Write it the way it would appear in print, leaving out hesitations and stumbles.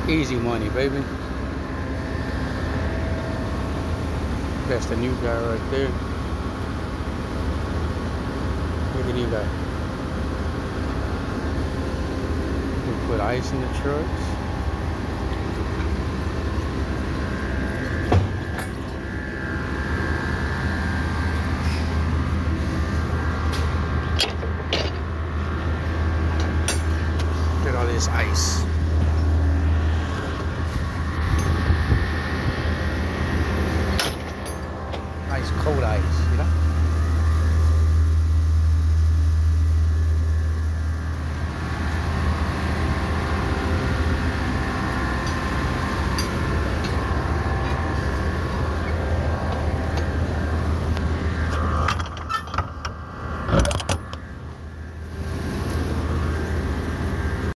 Easy money, baby. That's the new guy right there. Look at that. We put ice in the trucks. Look at all this ice.